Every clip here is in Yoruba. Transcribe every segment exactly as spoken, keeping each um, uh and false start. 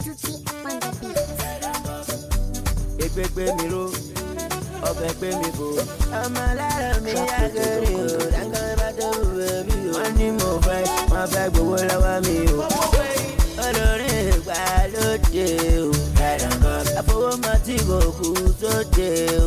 Gbé mi ro, ọbẹ̀ gbé mi bò. Ọmọ lára mi yàgẹ̀rẹ̀ o, dáńgọ́ bá tó wù ẹbí o. Wọ́n ní mo fẹ́, wọ́n fẹ́ gbowó lọ́wọ́ mi o. Olórin ìgbàlódé o. Àfọwọ́mọ tí kò kú sóde o.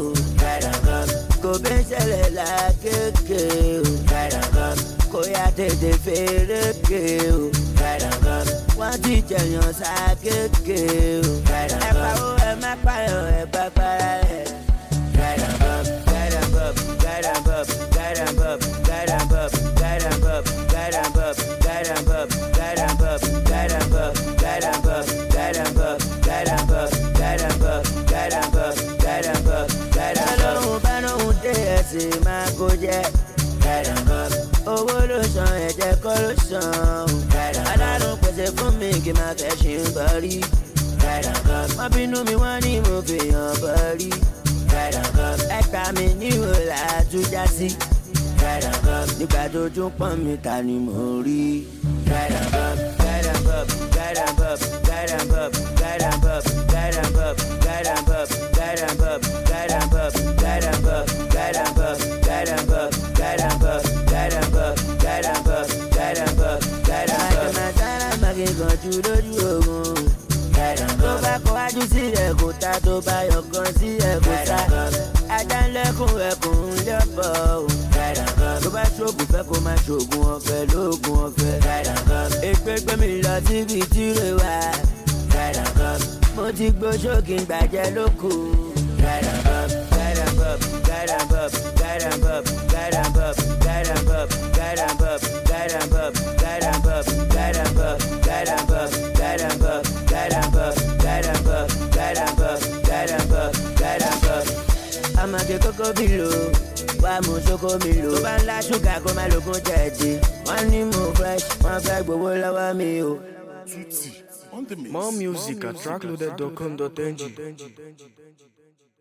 Kò bẹ́ ṣẹlẹ̀ lákékè o. Kò yá tètè fèrèkè o. Wọ́n ti jẹ̀yàn sákékè o. Ẹ pawó ẹ má pààyàn ẹ bá para rẹ̀. Guide em up, guide em up, guide em up, guide em up, guide em up, guide em up, guide em up, guide em up, guide em up, guide em up, guide em up, guide em up, guide em up, guide em up, guide em up, guide em up, guide em up. Ọlọ́run bá lóhun dé ẹ̀sìn máa kó jẹ́. Guide em up. Owó ló san ẹ̀jẹ̀ kọ́ ló san. Guide em up. Adáàrún pèsè fún mi kí n máa fẹ́ ṣe ń bọ̀rí. Guide em up. Wọ́n bínú mi wọ́n ní mo fi hàn bọ̀rí. Ẹ̀ka mi ní ìhòòhò àtúnjá sí. Nígbà tó tún pọ́n mi ta ni mo rí. Guide em up, guide em up, guide em up, guide em up, guide em up, guide em up, guide em up, guide em up, guide em up, guide em up, guide em up, guide em up, guide em up, guide em up, guide em up, guide em up, guide em up. Àjọmọ̀sára màkì kan jù lójú ogun. Tó bá kọ wájú sílẹ̀ kò ta, tó bá yọ̀kan sílẹ̀ kò ta. Ajá ń lẹ́kùn ẹkùn ń lẹ́bọ̀ o. Tó bá ṣoògùn fẹ́ kó máa ṣoògùn ọ̀fẹ́ lóògùn ọ̀fẹ́. Èpè gbé mi lọ síbi tíre wá. Mo ti gbó ṣókí gbàjẹ́ lóko. Guide em up, guide em up, guide em up, guide em up, guide em up, guide em up, guide em up, guide em up, guide em up, guide em up, guide em up, guide em up, guide em up, guide em up, guide em up, guide em up, guide em up. Àmàkè kókó bí lo, wá mú ṣókó mi lò. Tó bá ń lá ṣúgà kó má lókun jẹ̀dí. Wọ́n ní mo fresh, wọ́n fẹ́ gbowó lọ́wọ́ mi o. More music at track loaded dot com dot n g.